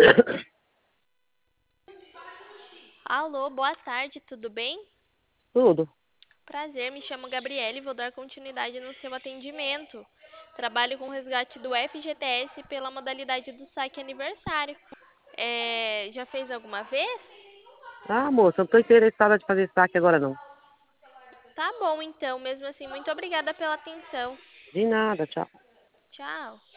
Alô, boa tarde, tudo bem? Tudo. Prazer, me chamo Gabriele e vou dar continuidade no seu atendimento. Trabalho com resgate do FGTS pela modalidade do saque aniversário. Já fez alguma vez? Ah, moça, eu não tô interessada de fazer saque agora, não. Tá bom, então, mesmo assim, muito obrigada pela atenção. De nada, tchau. Tchau.